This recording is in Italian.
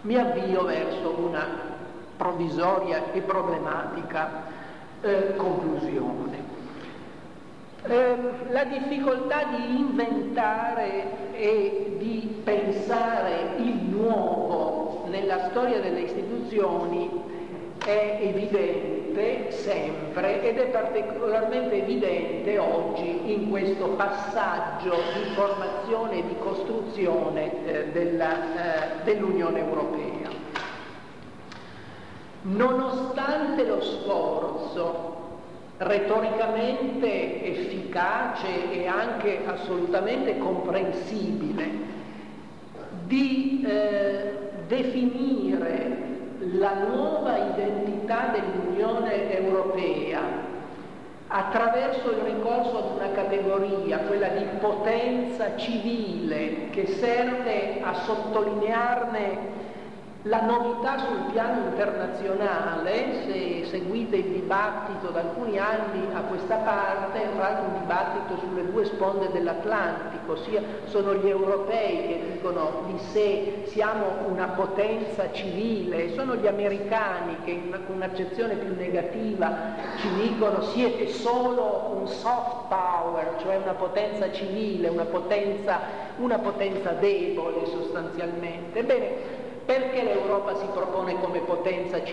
Mi avvio verso una provvisoria e problematica conclusione. La difficoltà di inventare e di pensare il nuovo nella storia delle istituzioni è evidente sempre ed è particolarmente evidente oggi in questo passaggio di formazione e di costruzione dell'Unione Europea. Nonostante lo sforzo retoricamente efficace e anche assolutamente comprensibile di definire la nuova identità dell'Unione Europea attraverso il ricorso ad una categoria, quella di potenza civile, che serve a sottolinearne la novità sul piano internazionale. Se seguite il dibattito da alcuni anni a questa parte, tra l'altro un dibattito sulle due sponde dell'Atlantico, sia sono gli europei che dicono di sé siamo una potenza civile, sono gli americani che con un'accezione più negativa ci dicono siete solo un soft power, cioè una potenza civile, una potenza debole sostanzialmente. Ebbene, perché l'Europa si propone come potenza civile?